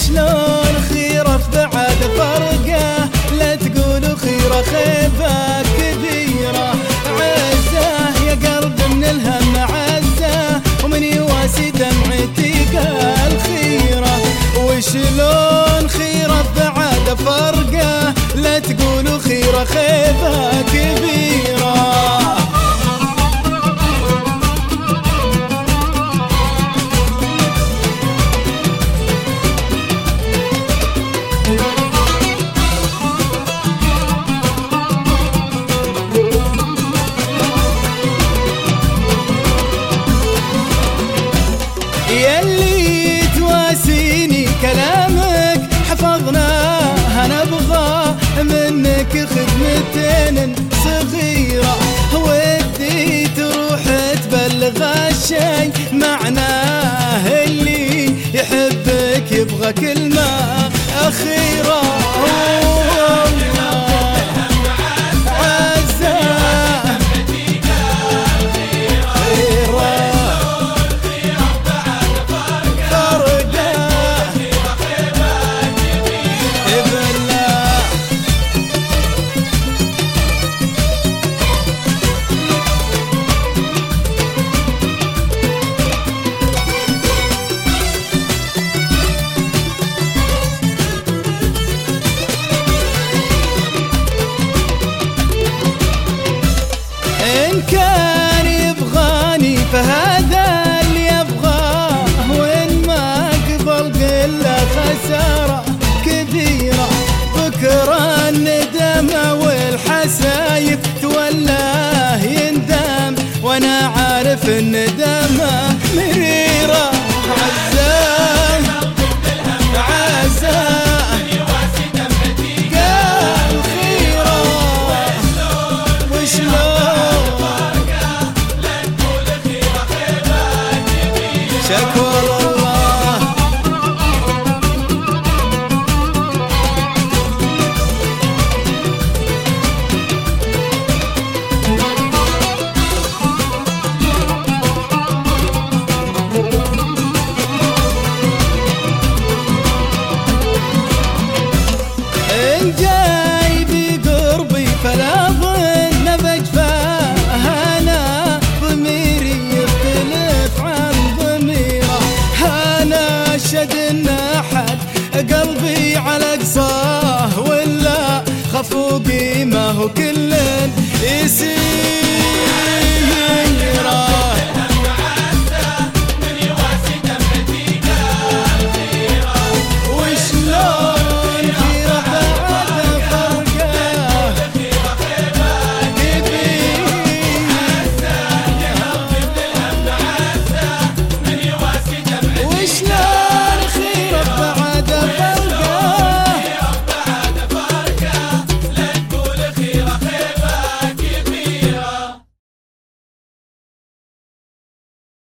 وشلون خيرة بعد فرقه، لا تقولوا خيرة خيبة كبيرة. عزة يا قلب من الهم عزة، ومن يواسي دمعتي قال خيرة. وشلون خيرة بعد فرقه، لا تقولوا خيرة خيبة كبيرة. يلي تواسيني كلامك حفظناه، نبغى منك خدمتين صغيرة. ودي تروح تبلغ الشي معناه، اللي يحبك يبغى كلمة أخيرة. إن كان يبغاني فهذا اللي يبغاه، وإن ما قبل قله خسارة كبيرة. بكرة الندم والحسايب تولاه يندم، وأنا عارف الندم مريرة. شكر الله. إن جاي بقربي فلا ظن بجفاه، أنا ضميري يختلف عن أشهد إن أحد قلبي على قصاه، ولا خفوقي ما هو كل يسير.